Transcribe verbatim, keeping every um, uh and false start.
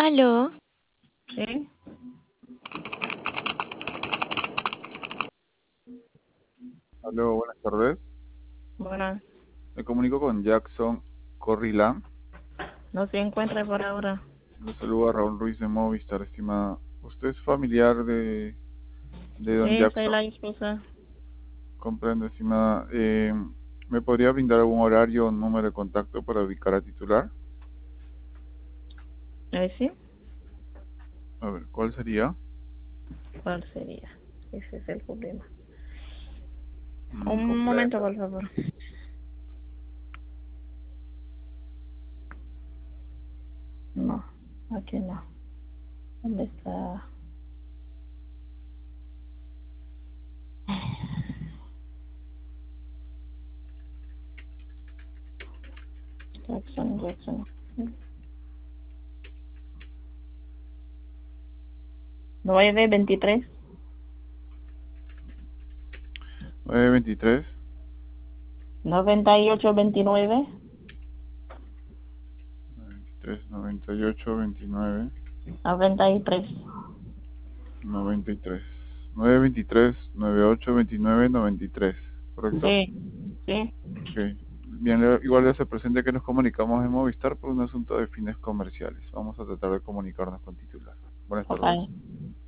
Aló, Sí, Aló, buenas tardes. bueno, Me comunico con Jackson Corrilán. no se encuentra por ahora. Le saluda Raúl Ruiz de Movistar, estimada. ¿Usted es familiar de, de don Sí, soy Jackson? la esposa. Comprendo, estimada. Eh, ¿me podría brindar algún horario o número de contacto para ubicar a titular? ¿Eh, sí? A ver, ¿cuál sería? ¿Cuál sería? Ese es el problema. Mm, Un momento, comprendo. por favor. No, aquí no. ¿Dónde está? Jackson, Jackson. nueve veintitrés, nueve veintitrés, noventa y ocho veintinueve, veintitrés, noventa y ocho, veintinueve, noventa y tres. noventa y tres. nueve veintitrés, noventa y ocho, veintinueve, noventa y tres. ¿Correcto? Sí, sí. Ok. Bien, le- igual le hace presente que nos comunicamos en Movistar por un asunto de fines comerciales. Vamos a tratar de comunicarnos con titular. Buenas Ok. tardes.